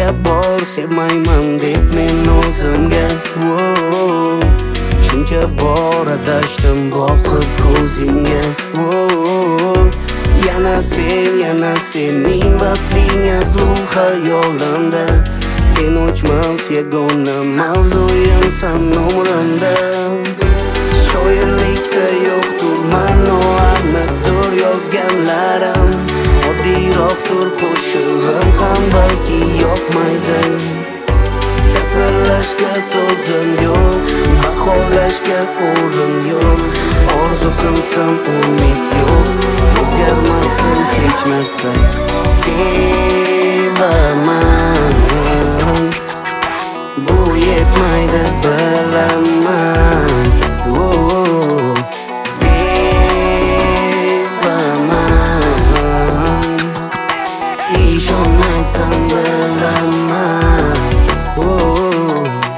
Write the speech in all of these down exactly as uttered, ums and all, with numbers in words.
gap bor sevmayman deb men o'zimga. Wow, shuncha bor adashdim boqib ko'zingga. Wow, yana sen, yana sening vasling aqlu xayolimda. Sen o'chmas yagona mavzuyimsan umrimda. Shoirlikda yo'qdir ma'no aniqdir yozganlarim. Oddiyroqdir qo'shig'im ham balki yoqmaydi. Tasvirlashga so'zim yo'q, baholashga o'rin yo'q. Orzu qilsam umid yo'q, o'zgarmasin hech narsa. Sevaman, bu yetmaydi bilaman. Oh, sevaman, ishonmaysan bilaman. Oh,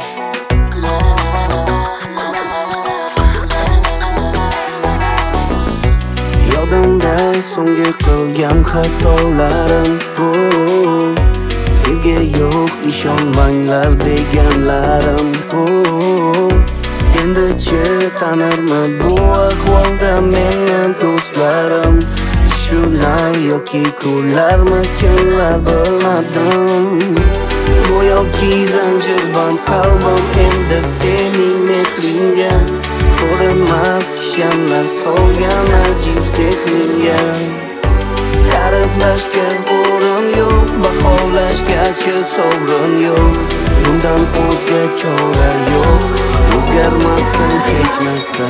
yodimda so'nggi qilgan xatolarim. Oh, sevgi yo'q ishonmanglar deganlarim. Oh, endichi tanirmi bu ahvolda meni do'stlarim? Tushlar yoki kunlarmi kimlar bilmadim. Go'yoki zanjirband qalbim endi sening mehringga. Ko'rinmas kishanlar solgan ajib sehningga. Ta'riflashga o'rin yo'q, baholashgacha sovrin yo'q. Bundan o'zga chora yo'q, o'zgarmasin hech narsa.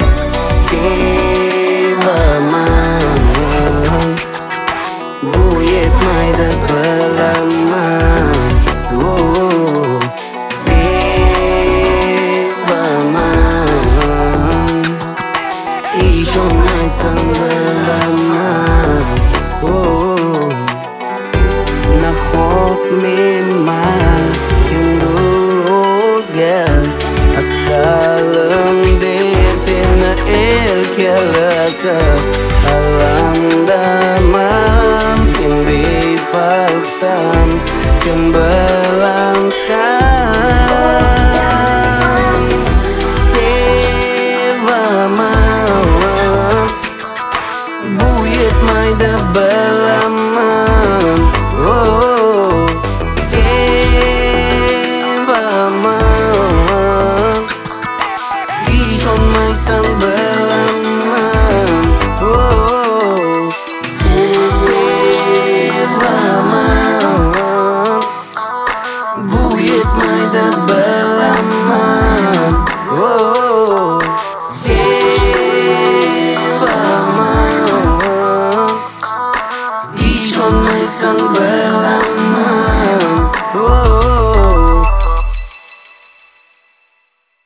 Sevaman, bu yetmaydi bilaman. Oh, sevaman, ishonmaysan bilaman. Oh, nahot men mas kimdir o'zga asalim deb seni erkalasa. Alamdaman sen befarqsan, kim bilamsan. Sevaman, bu yetmaydi bilaman. Oh, sevaman, ishonmaysan bilaman. Oh, sevaman, bu yetmaydi bilaman. Oh, sevaman, ishonmaysan bilaman.